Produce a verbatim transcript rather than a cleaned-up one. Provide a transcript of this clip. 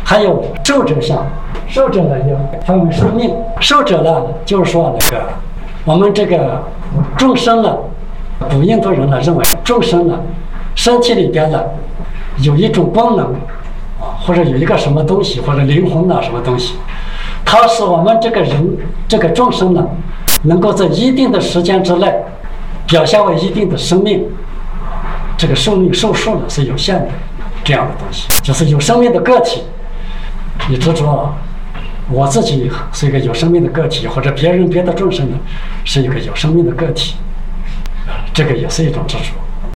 还有寿者相，寿者呢也分为生命。寿者呢，就是说那个我们这个众生呢，古印度人呢认为众生呢身体里边呢有一种功能啊，或者有一个什么东西，或者灵魂呐什么东西，它使我们这个人这个众生呢，能够在一定的时间之内表现为一定的生命。这个寿命寿数呢是有限的，这样的东西就是有生命的个体。你执着我自己是一个有生命的个体，或者别人别的众生呢是一个有生命的个体，这个也是一种执着。